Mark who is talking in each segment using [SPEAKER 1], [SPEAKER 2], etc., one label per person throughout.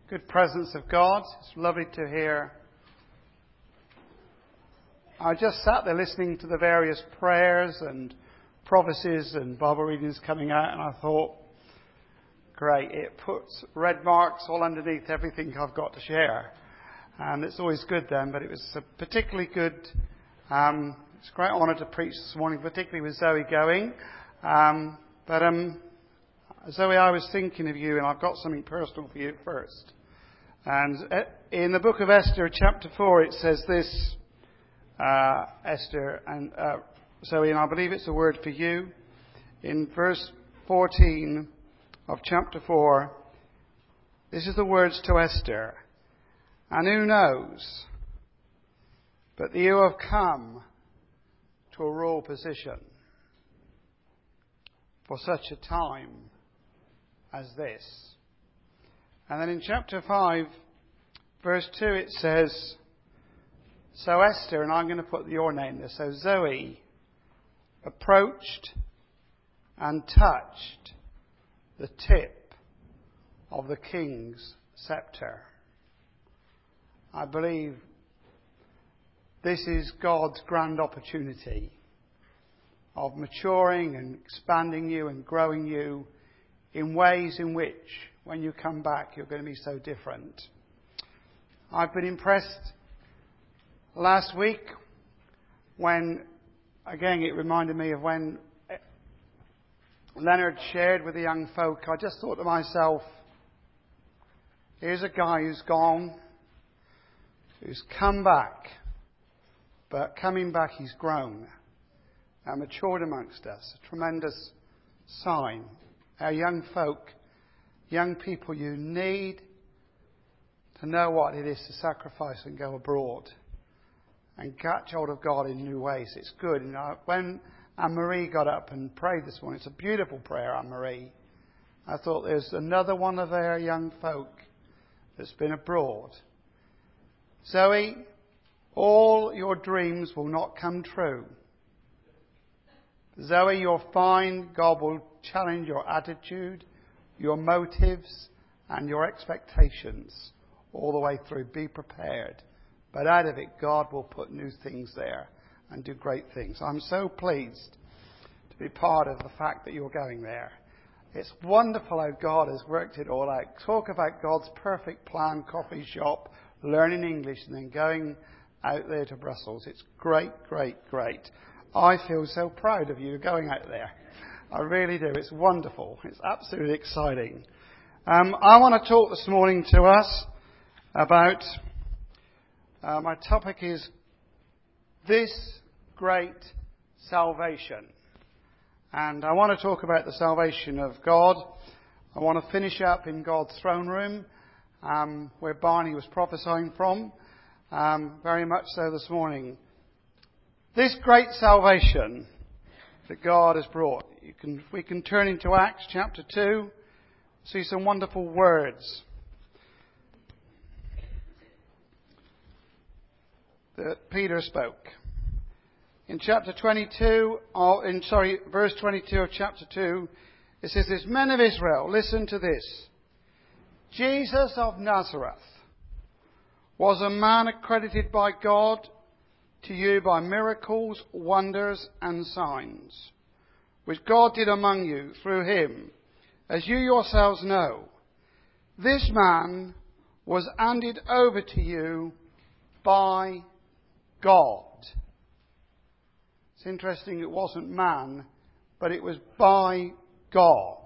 [SPEAKER 1] good presence of God. It's lovely to hear. I just sat there listening to the various prayers and prophecies and Bible readings coming out, and I thought, great, it puts red marks all underneath everything I've got to share. And it's always good then, but it was a particularly good, it's a great honour to preach this morning, particularly with Zoe going. Zoe, I was thinking of you, and I've got something personal for you first. And in the book of Esther, chapter 4, it says this, Esther, and Zoe, and I believe it's a word for you. In verse 14 of chapter 4, this is the words to Esther. And who knows, but you have come to a royal position for such a time as this. And then in chapter 5, verse 2, it says, so Esther, and I'm going to put your name there, so Zoe approached and touched the tip of the king's scepter. I believe this is God's grand opportunity of maturing and expanding you and growing you in ways in which, when you come back, you're going to be so different. I've been impressed last week when, again, it reminded me of when Leonard shared with the young folk. I just thought to myself, here's a guy who's gone, who's come back, but coming back he's grown and matured amongst us. A tremendous sign. Our young folk, young people, you need to know what it is to sacrifice and go abroad and catch hold of God in new ways. It's good. You know, when Anne-Marie got up and prayed this morning, it's a beautiful prayer, Anne-Marie. I thought there's another one of our young folk that's been abroad. Zoe, all your dreams will not come true. Zoe, you're fine. God will challenge your attitude, your motives, and your expectations all the way through. Be prepared. But out of it, God will put new things there and do great things. I'm so pleased to be part of the fact that you're going there. It's wonderful how God has worked it all out. Talk about God's perfect plan, coffee shop, learning English, and then going out there to Brussels. It's great, great, great. I feel so proud of you going out there. I really do. It's wonderful. It's absolutely exciting. I want to talk this morning to us about, my topic is this great salvation. And I want to talk about the salvation of God. I want to finish up in God's throne room, where Barney was prophesying from, very much so this morning. This great salvation that God has brought. We can turn into Acts chapter 2, see some wonderful words that Peter spoke. In chapter 22, verse 22 of chapter 2, it says this, men of Israel, listen to this. Jesus of Nazareth was a man accredited by God to you by miracles, wonders, and signs, which God did among you through him, as you yourselves know. This man was handed over to you by God. It's interesting, it wasn't man, but it was by God.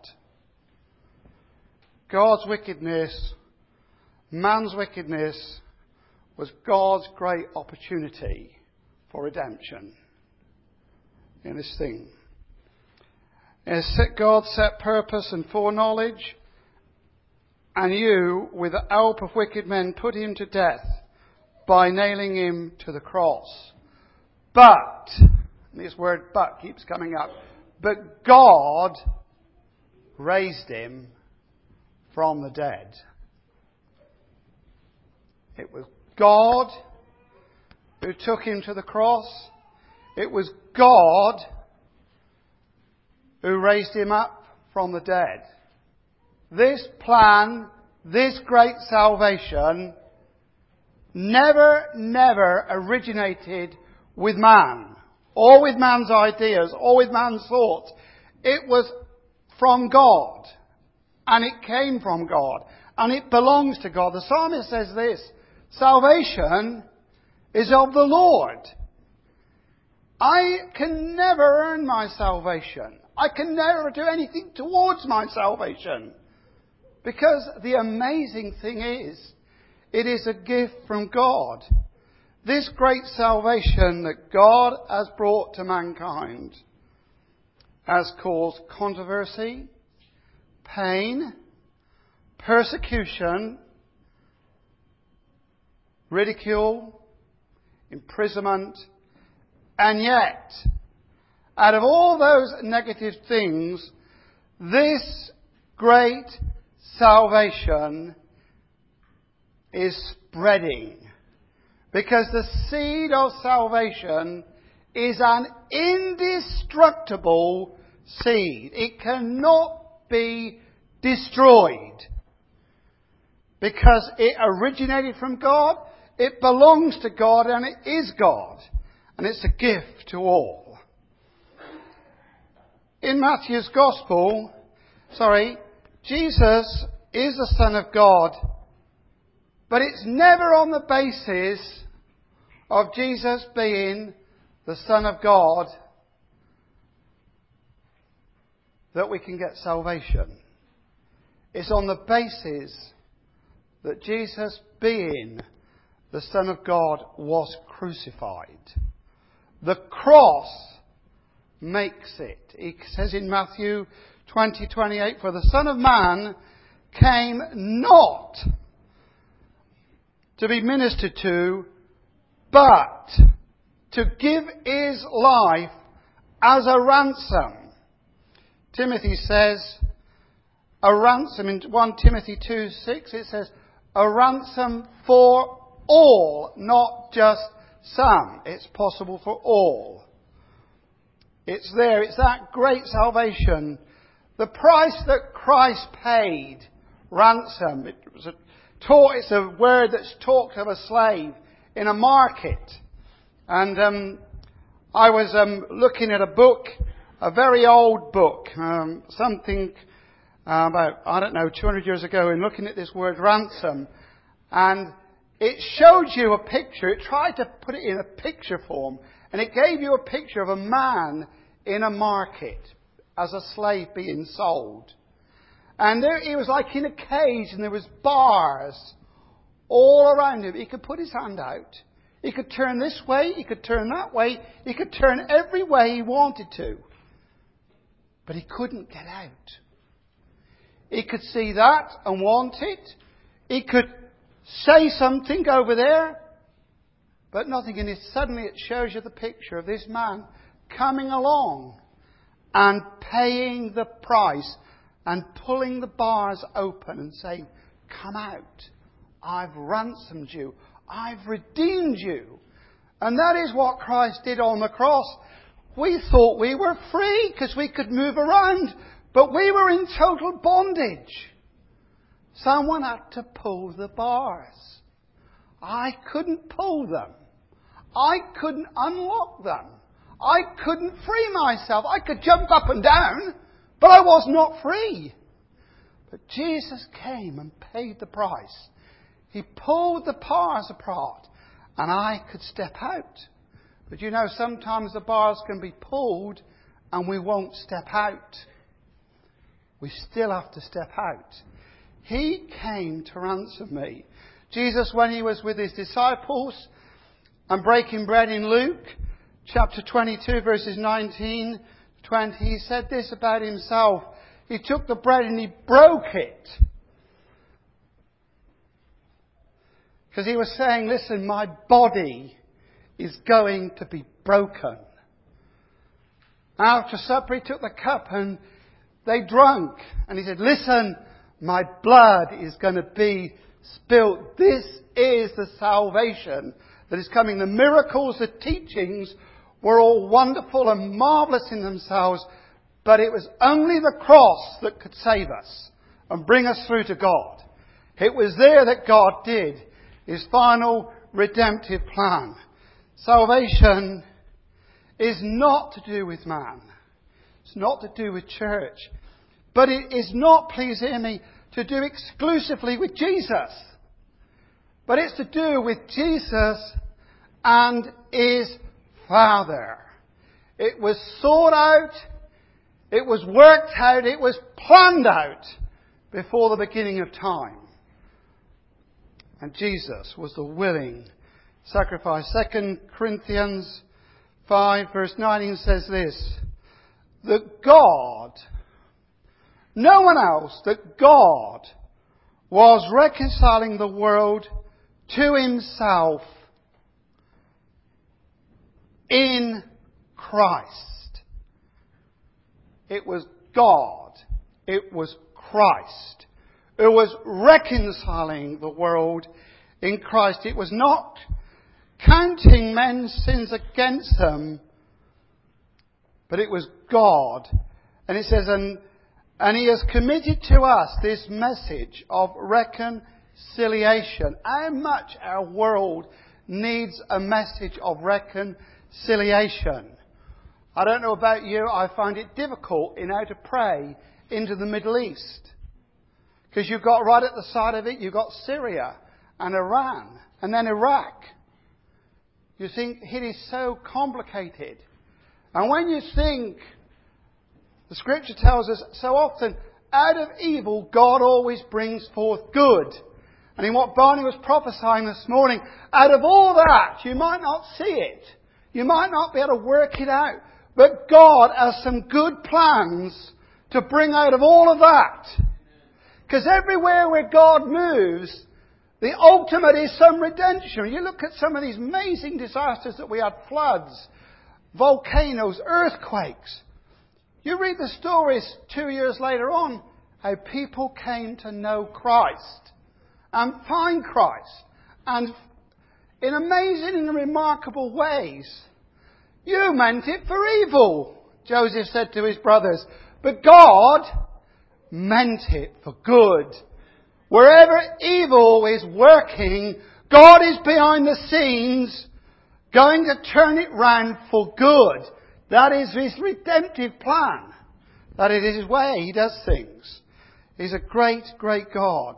[SPEAKER 1] God's wickedness, man's wickedness, was God's great opportunity for redemption in this thing. As God set purpose and foreknowledge, and you, with the help of wicked men, put him to death by nailing him to the cross. But, this word but keeps coming up, but God raised him from the dead. It was God who took him to the cross. It was God who raised him up from the dead. This plan this great salvation never originated with man, or with man's ideas, or with man's thoughts. It was from God, and it came from God, and it belongs to God. The psalmist says this: salvation is of the Lord. I can never earn my salvation. I can never do anything towards my salvation. Because the amazing thing is, it is a gift from God. This great salvation that God has brought to mankind has caused controversy, pain, persecution, ridicule, imprisonment, and yet, out of all those negative things, this great salvation is spreading. Because the seed of salvation is an indestructible seed. It cannot be destroyed. Because it originated from God, it belongs to God, and it is God. And it's a gift to all. In Matthew's Gospel, Jesus is the Son of God, but it's never on the basis of Jesus being the Son of God that we can get salvation. It's on the basis that Jesus, being the Son of God, was crucified. The cross makes it. He says in Matthew 20:28, for the Son of Man came not to be ministered to, but to give his life as a ransom. Timothy says, a ransom, in 1 Timothy 2:6 it says, a ransom for all, not just some. It's possible for all. It's there. It's that great salvation. The price that Christ paid, ransom. It's a word that's talked of a slave in a market. And I was looking at a book, a very old book, something about, 200 years ago, and looking at this word ransom. And it showed you a picture. It tried to put it in a picture form. And it gave you a picture of a man in a market as a slave being sold. And there he was like in a cage, and there was bars all around him. He could put his hand out. He could turn this way. He could turn that way. He could turn every way he wanted to. But he couldn't get out. He could see that and want it. He could say something over there, but nothing. And suddenly it shows you the picture of this man coming along and paying the price and pulling the bars open and saying, come out. I've ransomed you. I've redeemed you. And that is what Christ did on the cross. We thought we were free because we could move around, but we were in total bondage. Someone had to pull the bars. I couldn't pull them. I couldn't unlock them. I couldn't free myself. I could jump up and down, but I was not free. But Jesus came and paid the price. He pulled the bars apart, and I could step out. But you know, sometimes the bars can be pulled and we won't step out. We still have to step out. He came to ransom me. Jesus, when he was with his disciples and breaking bread in Luke chapter 22 verses 19 to 20, he said this about himself. He took the bread and he broke it. Because he was saying, listen, my body is going to be broken. After supper, he took the cup and they drank. And he said, listen, my blood is going to be spilt. This is the salvation that is coming. The miracles, the teachings were all wonderful and marvellous in themselves. But it was only the cross that could save us and bring us through to God. It was there that God did His final redemptive plan. Salvation is not to do with man. It's not to do with church. But it is not, please hear me, to do exclusively with Jesus. But it's to do with Jesus and His Father. It was sought out, it was worked out, it was planned out before the beginning of time. And Jesus was the willing sacrifice. 2 Corinthians 5 verse 19 says this, that God, no one else, that God was reconciling the world to Himself in Christ. It was God. It was Christ who was reconciling the world in Christ. It was not counting men's sins against them, but it was God. And it says, and He has committed to us this message of reconciliation. How much our world needs a message of reconciliation. I don't know about you, I find it difficult in how to pray into the Middle East. Because you've got right at the side of it, you've got Syria and Iran and then Iraq. You think it is so complicated. And when you think, the Scripture tells us so often, out of evil God always brings forth good. And in what Barney was prophesying this morning, out of all that, you might not see it. You might not be able to work it out. But God has some good plans to bring out of all of that. Because everywhere where God moves, the ultimate is some redemption. You look at some of these amazing disasters that we had, floods, volcanoes, earthquakes. You read the stories 2 years later on, how people came to know Christ and find Christ. And in amazing and remarkable ways. You meant it for evil, Joseph said to his brothers. But God meant it for good. Wherever evil is working, God is behind the scenes going to turn it round for good. That is His redemptive plan. That is His way He does things. He's a great, great God.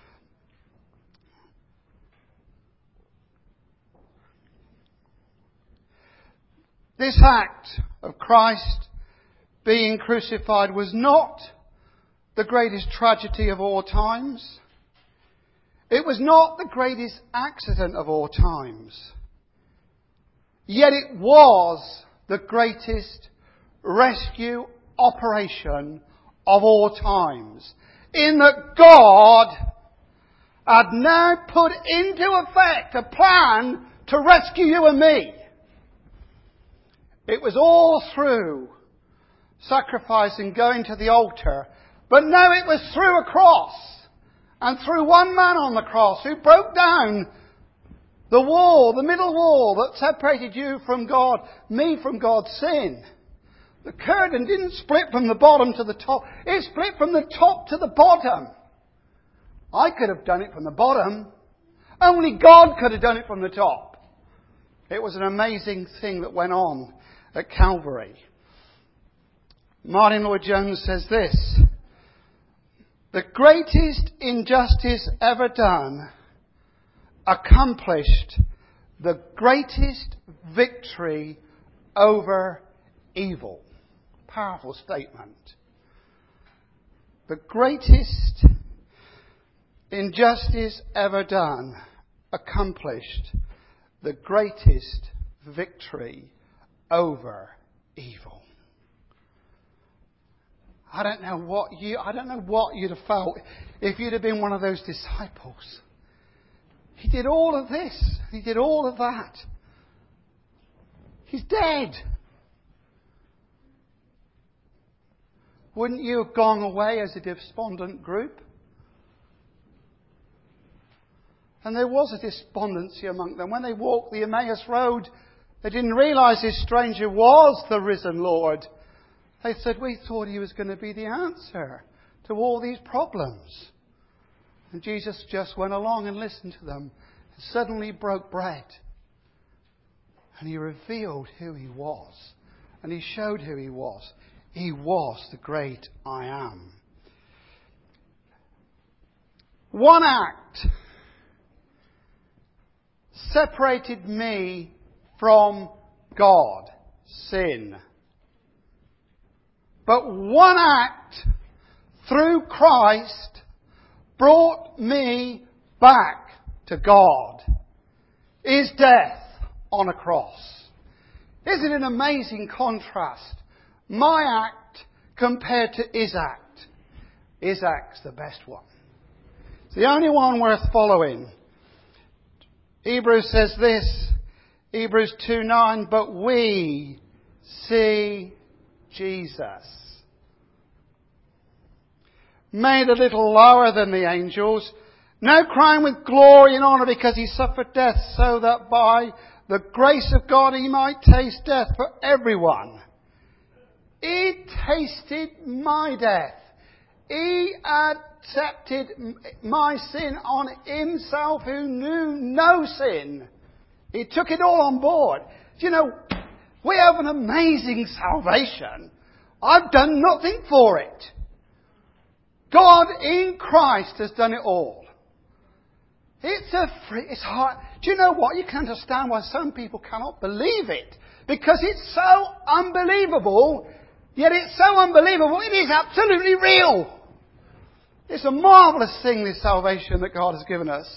[SPEAKER 1] This act of Christ being crucified was not the greatest tragedy of all times. It was not the greatest accident of all times. Yet it was the greatest rescue operation of all times. In that God had now put into effect a plan to rescue you and me. It was all through sacrifice and going to the altar. But now it was through a cross. And through one man on the cross who broke down the wall, the middle wall that separated you from God, me from God's sin. The curtain didn't split from the bottom to the top. It split from the top to the bottom. I could have done it from the bottom. Only God could have done it from the top. It was an amazing thing that went on at Calvary. Martin Lloyd-Jones says this: the greatest injustice ever done accomplished the greatest victory over evil. Powerful statement. The greatest injustice ever done accomplished the greatest victory over evil. I don't know what you'd have felt if you'd have been one of those disciples. He did all of this. He did all of that. He's dead. Wouldn't you have gone away as a despondent group? And there was a despondency among them. When they walked the Emmaus Road, they didn't realise this stranger was the risen Lord. They said, we thought He was going to be the answer to all these problems. And Jesus just went along and listened to them. And suddenly broke bread. And he revealed who he was. And he showed who he was. He was the great I am. One act separated me from God, sin. But one act through Christ brought me back to God. His death on a cross. Isn't it an amazing contrast? My act compared to his act. His act's the best one. It's the only one worth following. Hebrews says this, Hebrews 2:9, but we see Jesus. Made a little lower than the angels, now crowned with glory and honour because he suffered death, so that by the grace of God he might taste death for everyone. He tasted my death. He accepted my sin on himself who knew no sin. He took it all on board. Do you know, we have an amazing salvation. I've done nothing for it. God in Christ has done it all. It's hard. Do you know what? You can understand why some people cannot believe it. Because it's so unbelievable. Yet it's so unbelievable. It is absolutely real. It's a marvellous thing, this salvation that God has given us.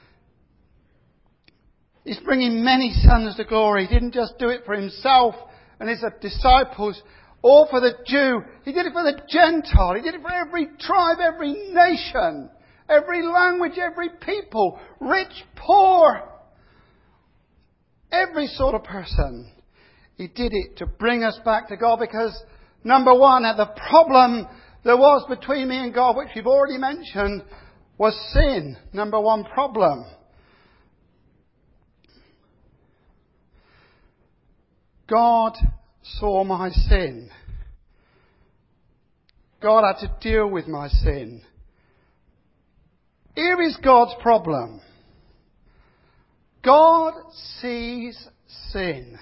[SPEAKER 1] He's bringing many sons to glory. He didn't just do it for himself and his disciples, or for the Jew. He did it for the Gentile. He did it for every tribe, every nation, every language, every people, rich, poor, every sort of person. He did it to bring us back to God because, number one, the problem there was between me and God, which we've already mentioned, was sin. Number one problem. God saw my sin. God had to deal with my sin. Here is God's problem. God sees sin.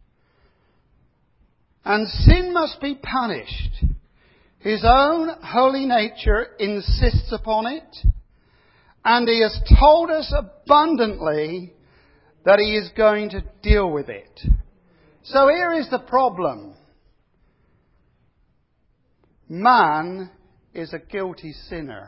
[SPEAKER 1] And sin must be punished. His own holy nature insists upon it. And he has told us abundantly that he is going to deal with it. So here is the problem. Man is a guilty sinner.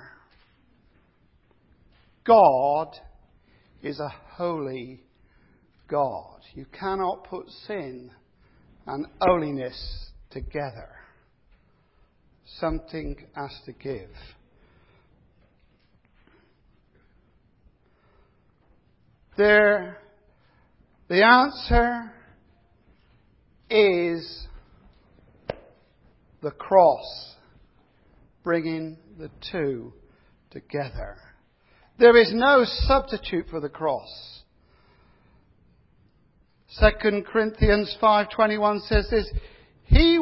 [SPEAKER 1] God is a holy God. You cannot put sin and holiness together. Something has to give. The answer is the cross, bringing the two together. There is no substitute for the cross. 2 Corinthians 5:21 says this, He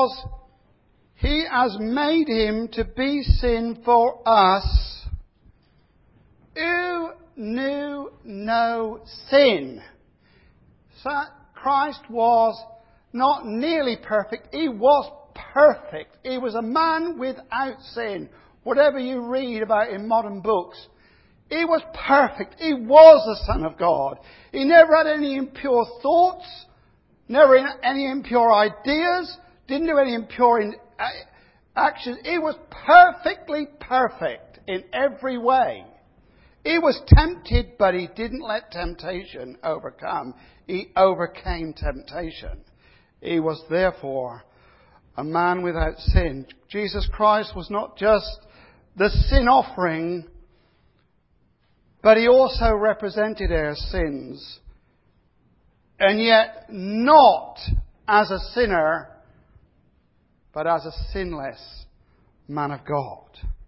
[SPEAKER 1] has made him to be sin for us who knew no sin. So Christ was not nearly perfect. He was perfect. He was a man without sin. Whatever you read about in modern books, he was perfect. He was the Son of God. He never had any impure thoughts, never any impure ideas, didn't do any impure actions. He was perfectly perfect in every way. He was tempted, but he didn't let temptation overcome. He overcame temptation. He was therefore a man without sin. Jesus Christ was not just the sin offering, but he also represented our sins. And yet not as a sinner, but as a sinless man of God.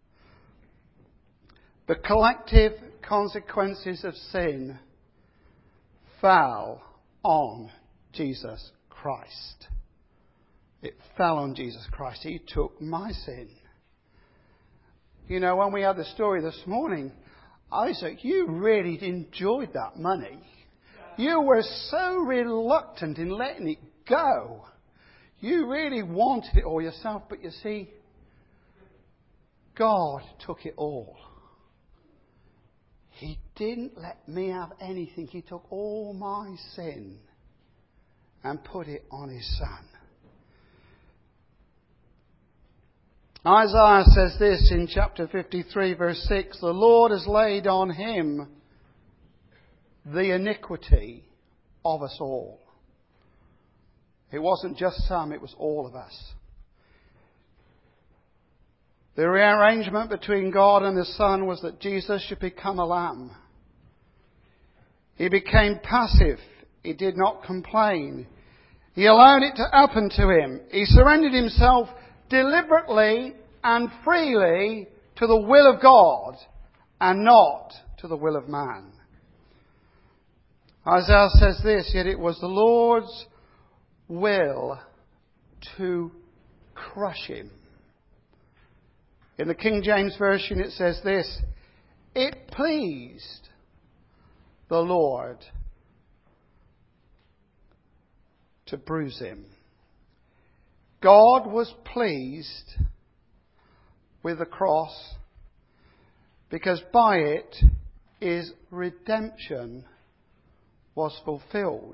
[SPEAKER 1] The collective consequences of sin fell on Jesus Christ. It fell on Jesus Christ. He took my sin. You know, when we had the story this morning, Isaac, you really enjoyed that money. You were so reluctant in letting it go. You really wanted it all yourself, but you see, God took it all. He didn't let me have anything. He took all my sin and put it on His Son. Isaiah says this in chapter 53, verse 6, the Lord has laid on Him the iniquity of us all. It wasn't just some, it was all of us. The rearrangement between God and the Son was that Jesus should become a lamb. He became passive. He did not complain. He allowed it to happen to Him. He surrendered Himself deliberately and freely to the will of God and not to the will of man. Isaiah says this, yet it was the Lord's will to crush Him. In the King James Version it says this, it pleased the Lord to bruise Him. God was pleased with the cross because by it His redemption was fulfilled.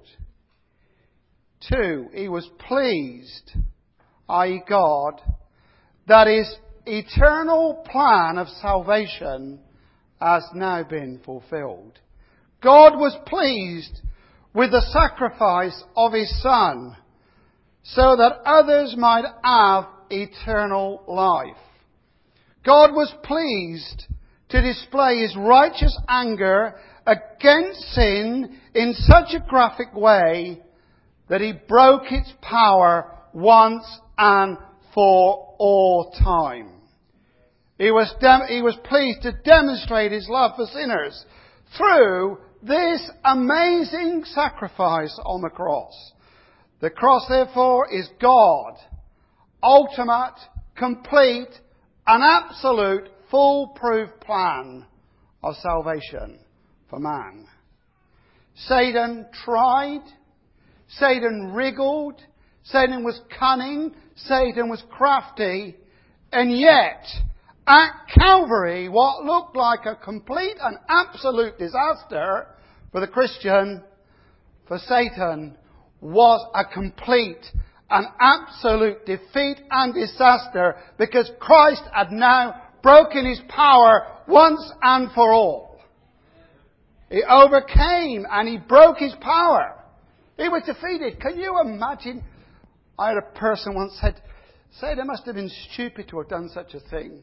[SPEAKER 1] 2, He was pleased, i.e. God, that His eternal plan of salvation has now been fulfilled. God was pleased with the sacrifice of His Son so that others might have eternal life. God was pleased to display His righteous anger against sin in such a graphic way that He broke its power once and for all time. He was pleased to demonstrate His love for sinners through this amazing sacrifice on the cross. The cross, therefore, is God's ultimate, complete, and absolute, foolproof plan of salvation for man. Satan tried. Satan wriggled. Satan was cunning. Satan was crafty. And yet, at Calvary, what looked like a complete and absolute disaster for the Christian, for Satan, was a complete and absolute defeat and disaster because Christ had now broken His power once and for all. He overcame and He broke His power. He was defeated. Can you imagine? I had a person once said, Satan must have been stupid to have done such a thing.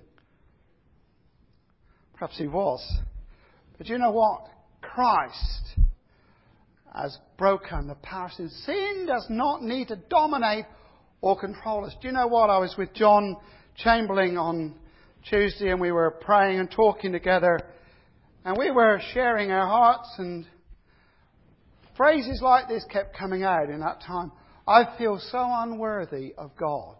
[SPEAKER 1] Perhaps he was. But you know what? Christ has broken the power of sin. Sin does not need to dominate or control us. Do you know what? I was with John Chamberlain on Tuesday and we were praying and talking together and we were sharing our hearts and phrases like this kept coming out in that time. I feel so unworthy of God.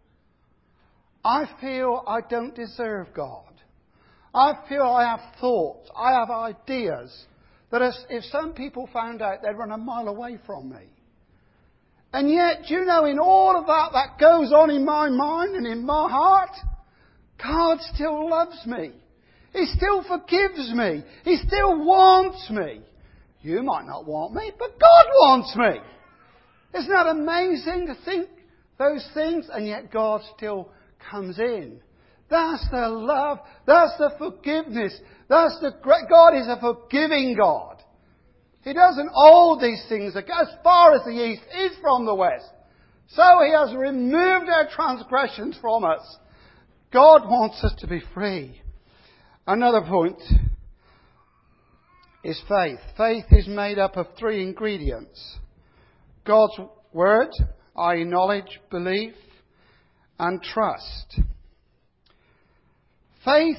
[SPEAKER 1] I feel I don't deserve God. I feel I have thoughts, I have ideas that if some people found out, they'd run a mile away from me. And yet, do you know, in all of that goes on in my mind and in my heart, God still loves me. He still forgives me. He still wants me. You might not want me, but God wants me. Isn't that amazing to think those things? And yet God still comes in. That's the love. That's the forgiveness. That's the great. God is a forgiving God. He doesn't hold these things as far as the east is from the west. So He has removed our transgressions from us. God wants us to be free. Another point is faith. Faith is made up of 3 ingredients. God's Word, i.e. knowledge, belief, and trust. Faith,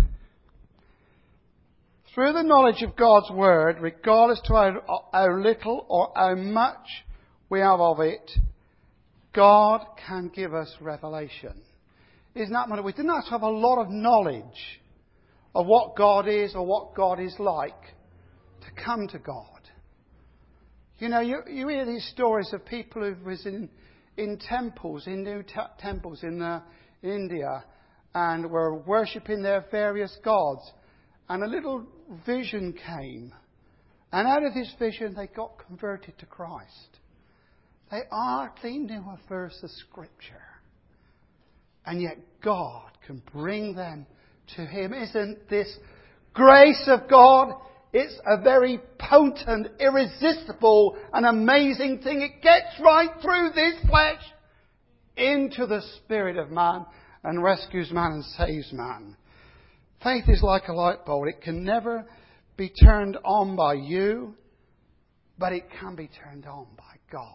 [SPEAKER 1] through the knowledge of God's Word, regardless to how little or how much we have of it, God can give us revelation. Isn't that what we didn't have to have a lot of knowledge of what God is or what God is like to come to God. You know, you hear these stories of people who was in temples, in new temples in India, and were worshipping their various gods. And a little vision came. And out of this vision, they got converted to Christ. They hardly knew a verse of Scripture. And yet God can bring them to Him. Isn't this grace of God? It's a very potent, irresistible and amazing thing. It gets right through this flesh into the spirit of man and rescues man and saves man. Faith is like a light bulb. It can never be turned on by you, but it can be turned on by God.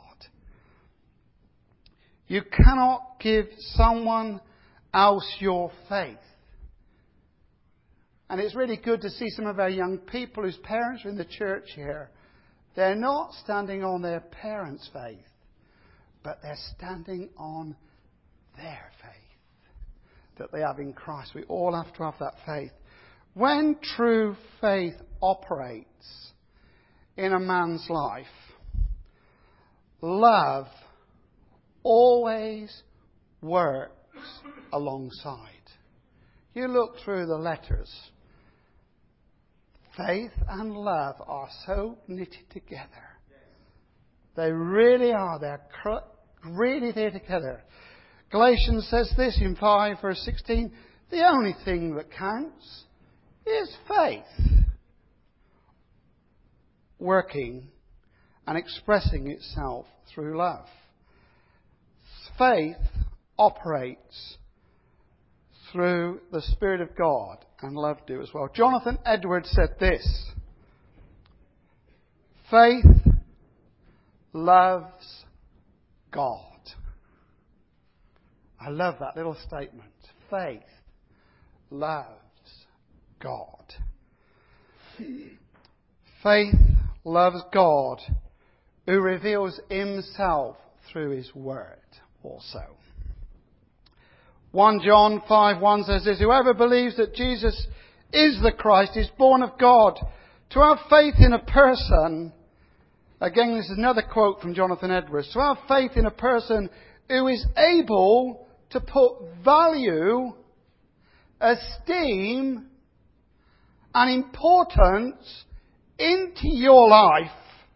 [SPEAKER 1] You cannot give someone else your faith. And it's really good to see some of our young people whose parents are in the church here. They're not standing on their parents' faith, but they're standing on their faith that they have in Christ. We all have to have that faith. When true faith operates in a man's life, love always works alongside. You look through the letters. Faith and love are so knitted together. They really are. They're really there together. Galatians says this in 5 verse 16. The only thing that counts is faith. Working and expressing itself through love. Faith operates through the Spirit of God, and love do as well. Jonathan Edwards said this: faith loves God. I love that little statement. Faith loves God. Faith loves God, who reveals Himself through His Word also. 1 John 5:1 says this: whoever believes that Jesus is the Christ is born of God. To have faith in a person, again this is another quote from Jonathan Edwards, to have faith in a person who is able to put value, esteem and importance into your life,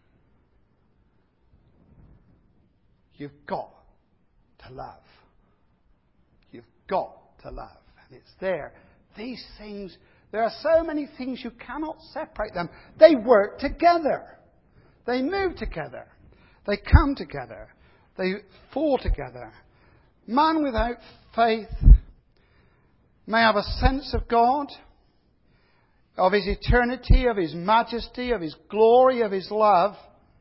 [SPEAKER 1] you've got to love. You've got to love. And it's there. These things, there are so many things you cannot separate them. They work together. They move together. They come together. They fall together. Man without faith may have a sense of God, of His eternity, of His majesty, of His glory, of His love.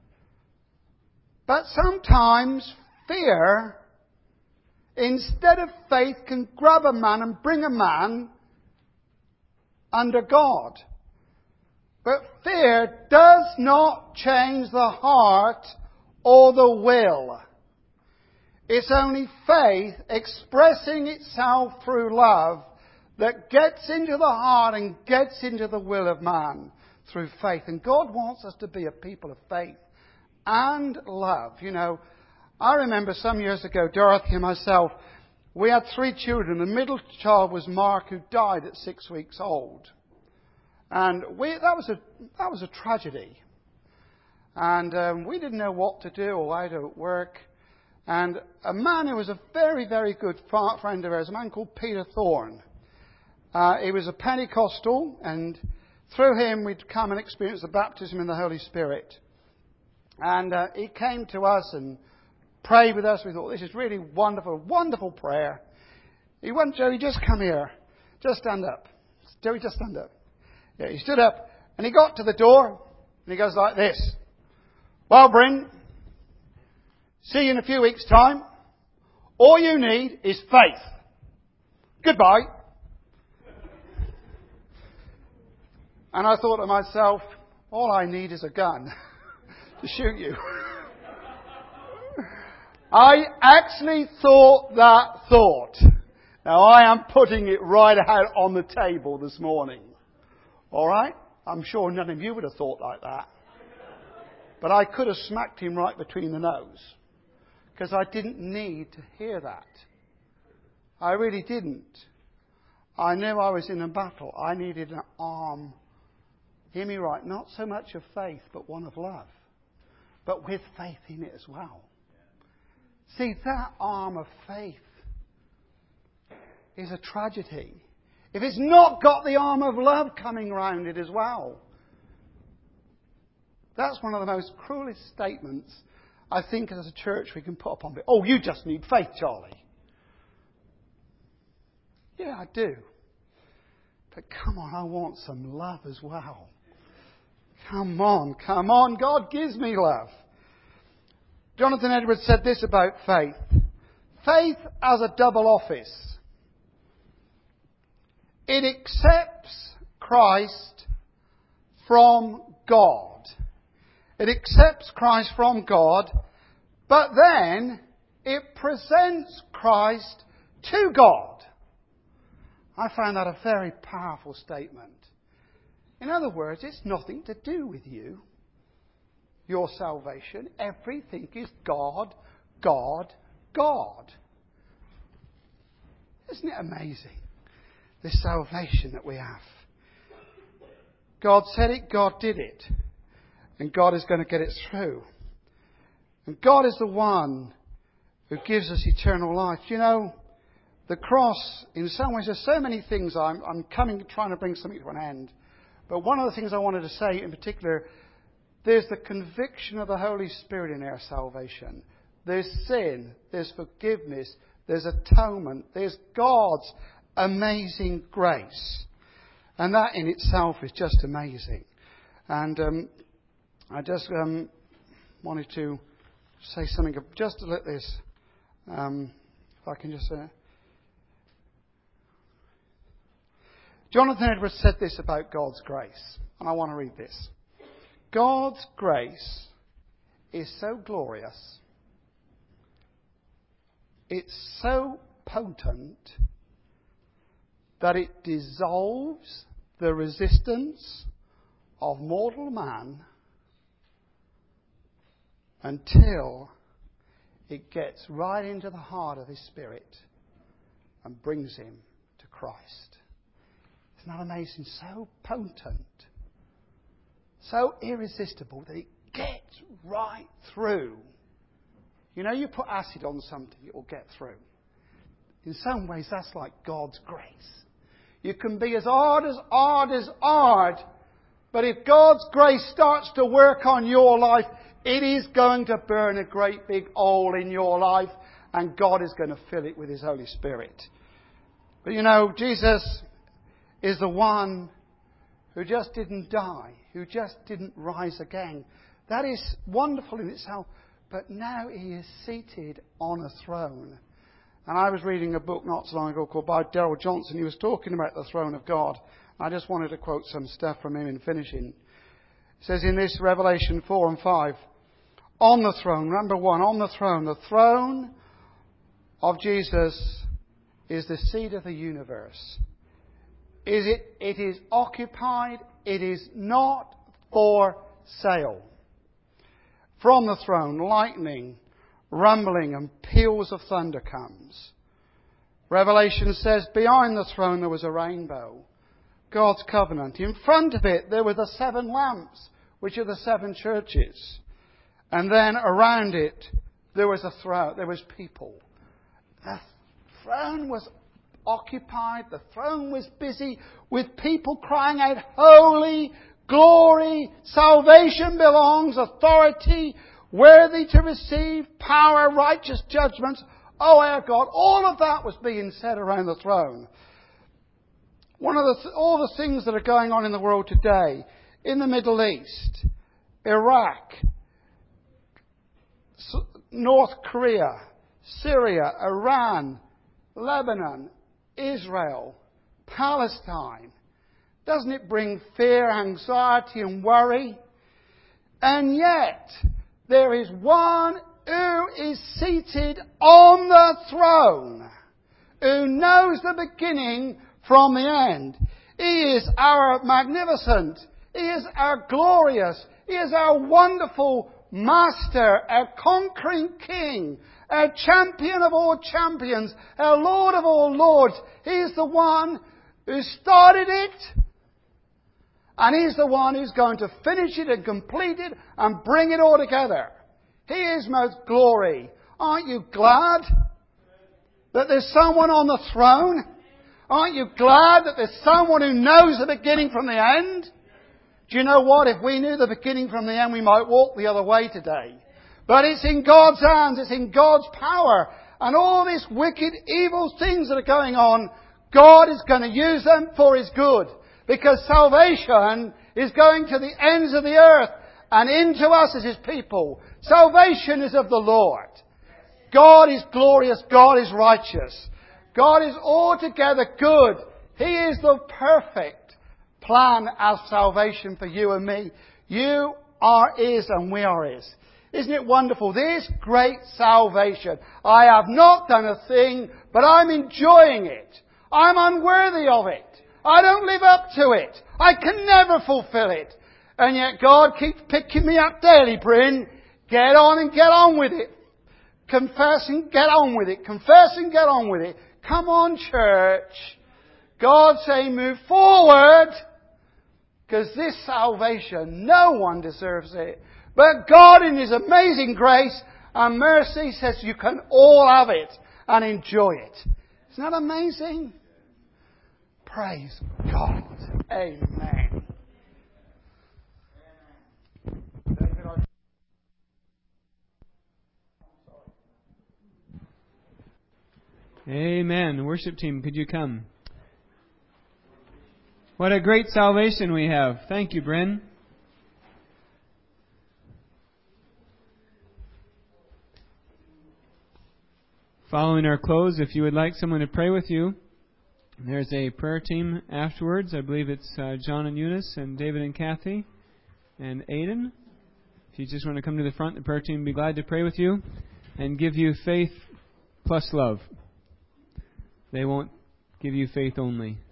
[SPEAKER 1] But sometimes fear, instead of faith, can grab a man and bring a man under God. But fear does not change the heart or the will. It's only faith expressing itself through love that gets into the heart and gets into the will of man through faith. And God wants us to be a people of faith and love. You know, I remember some years ago, Dorothy and myself, we had 3 children. The middle child was Mark, who died at 6 weeks old. And that was a tragedy. And we didn't know what to do or how to work. And a man who was a very, very good friend of ours, a man called Peter Thorne. He was a Pentecostal, and through him we'd come and experience the baptism in the Holy Spirit. And he came to us and prayed with us. We thought, this is really wonderful, wonderful prayer. He went, Joey, just come here. Just stand up. Joey, just stand up. Yeah, he stood up and he got to the door and he goes like this. Well, Bryn, see you in a few weeks' time. All you need is faith. Goodbye. And I thought to myself, all I need is a gun to shoot you. I actually thought that thought. Now I am putting it right out on the table this morning. All right? I'm sure none of you would have thought like that. But I could have smacked him right between the nose. Because I didn't need to hear that. I really didn't. I knew I was in a battle. I needed an arm, hear me right, not so much of faith, but one of love. But with faith in it as well. See, that arm of faith is a tragedy. If it's not got the arm of love coming around it as well. That's one of the most cruelest statements I think as a church we can put up on it. Oh, you just need faith, Charlie. Yeah, I do. But come on, I want some love as well. Come on. God gives me love. Jonathan Edwards said this about faith. Faith as a double office. It accepts Christ from God. It accepts Christ from God, but then it presents Christ to God. I found that a very powerful statement. In other words, it's nothing to do with you, your salvation. Everything is God, God, God. Isn't it amazing? This salvation that we have. God said it, God did it. And God is going to get it through. And God is the one who gives us eternal life. You know, the cross, in some ways, there's so many things. I'm trying to bring something to an end. But one of the things I wanted to say in particular, there's the conviction of the Holy Spirit in our salvation. There's sin, there's forgiveness, there's atonement, there's God's amazing grace. And that in itself is just amazing. And I just wanted to say something just to let this, if I can just say. Jonathan Edwards said this about God's grace, and I want to read this. God's grace is so glorious, it's so potent, that it dissolves the resistance of mortal man until it gets right into the heart of his spirit and brings him to Christ. Isn't that amazing? So potent, so irresistible that it gets right through. You know, you put acid on something, it will get through. In some ways, that's like God's grace. You can be as hard, but if God's grace starts to work on your life, it is going to burn a great big hole in your life, and God is going to fill it with His Holy Spirit. But you know, Jesus is the one who just didn't die, who just didn't rise again. That is wonderful in itself, but now He is seated on a throne. And I was reading a book not so long ago called by Darrell Johnson. He was talking about the throne of God. I just wanted to quote some stuff from him in finishing. It says in this Revelation 4 and 5, on the throne, number one, on the throne of Jesus is the seat of the universe. It is occupied, it is not for sale. From the throne, lightning, rumbling and peals of thunder comes. Revelation says behind the throne there was a rainbow, God's covenant. In front of it there were the 7 lamps, which are the 7 churches. And then around it there was a throne, there was people. The throne was occupied, the throne was busy with people crying out, holy, glory, salvation belongs, authority, worthy to receive power, righteous judgments. Oh, our God. All of that was being said around the throne. All the things that are going on in the world today, in the Middle East, Iraq, North Korea, Syria, Iran, Lebanon, Israel, Palestine. Doesn't it bring fear, anxiety and worry? And yet, there is one who is seated on the throne, who knows the beginning from the end. He is our magnificent. He is our glorious. He is our wonderful Master, our conquering King, our champion of all champions, our Lord of all lords. He is the one who started it, and He's the one who's going to finish it and complete it and bring it all together. He is most glory. Aren't you glad that there's someone on the throne? Aren't you glad that there's someone who knows the beginning from the end? Do you know what? If we knew the beginning from the end, we might walk the other way today. But it's in God's hands. It's in God's power. And all these wicked, evil things that are going on, God is going to use them for His good. Because salvation is going to the ends of the earth and into us as His people. Salvation is of the Lord. God is glorious. God is righteous. God is altogether good. He is the perfect plan of salvation for you and me. You are His and we are His. Isn't it wonderful? This great salvation. I have not done a thing, but I'm enjoying it. I'm unworthy of it. I don't live up to it. I can never fulfill it. And yet God keeps picking me up daily, Bryn. Get on and get on with it. Confess and get on with it. Confess and get on with it. Come on, church. God saying move forward. Because this salvation, no one deserves it. But God in His amazing grace and mercy says you can all have it and enjoy it. Isn't that amazing? Praise God. Amen.
[SPEAKER 2] Amen. Worship team, could you come? What a great salvation we have. Thank you, Bryn. Following our close, if you would like someone to pray with you, there's a prayer team afterwards. I believe it's John and Eunice and David and Kathy and Aiden. If you just want to come to the front, the prayer team will be glad to pray with you and give you faith plus love. They won't give you faith only.